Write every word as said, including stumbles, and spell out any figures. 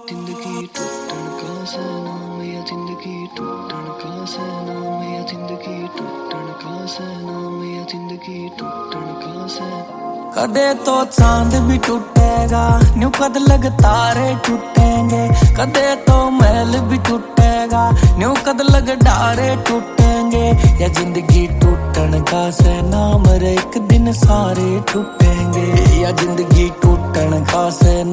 जिंदगी टूटन का सलाम या जिंदगी टूटन का सलाम या जिंदगी टूटन का सलाम या जिंदगी टूटन का सलाम। कदे तो चांद भी टूटेगा, न्यू कद लग तारे टूटेंगे। कदे तो महल भी टूटेगा, न्यू कद लग डारे टूटेंगे। या जिंदगी टूटन का सलाम रे, एक दिन सारे टूटेंगे। या जिंदगी टूटन का सलाम।